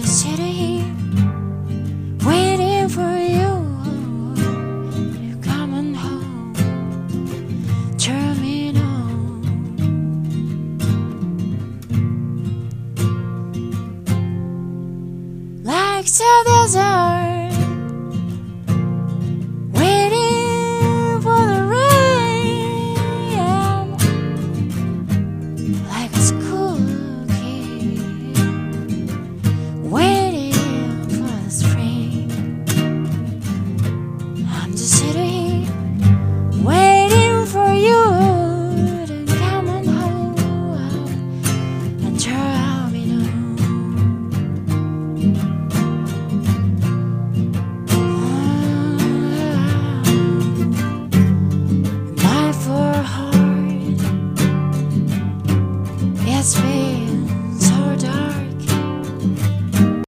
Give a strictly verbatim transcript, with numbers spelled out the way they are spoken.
sitting here waiting for you. You're coming home, turn me on. Like the desert, waiting for the rain. Like a school kid, waiting for the spring. I'm just sitting here waiting for you to come on home and turn me on. My for heart, yes, baby.